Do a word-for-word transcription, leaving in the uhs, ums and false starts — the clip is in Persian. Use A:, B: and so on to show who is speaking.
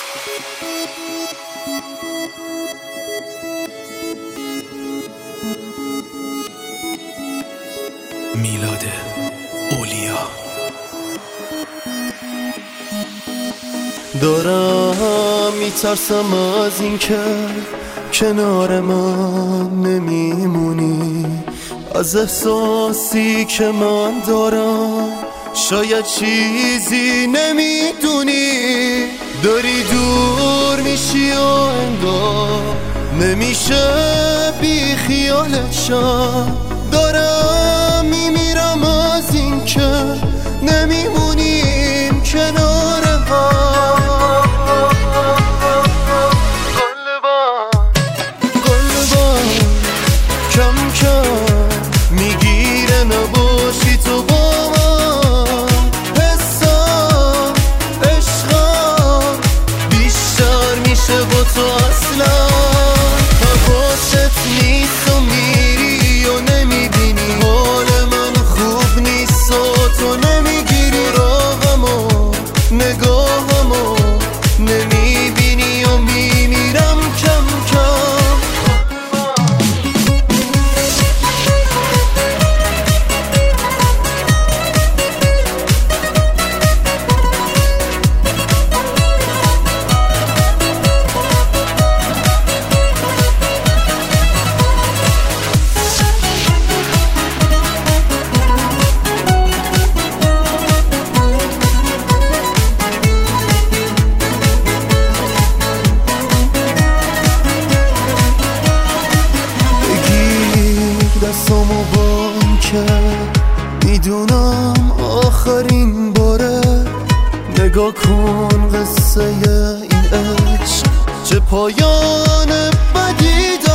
A: میلاد اولیا.
B: دارم میترسم از این که کنار من نمیمونی، از احساسی که من دارم شاید چیزی نمیدونی. داری دور میشی و انگار نمیشه بی خیالت شم. دارم میمیرم از این که نمیمونیم کنار هم. قلبم قلبم کم کم میگیره نباشی تو با من. حسم عشقم بیشتر میشه با تو اصلا. حواست نیست و میری و نمیبینی حال من خوب نیست و تو نمیگیری راهمو نگاهمو نمیبینی و میمیرم کم کم. دستامو بام که میدونم آخرین باره. نگاه کن قصه این عشق چه پایان بدی داره.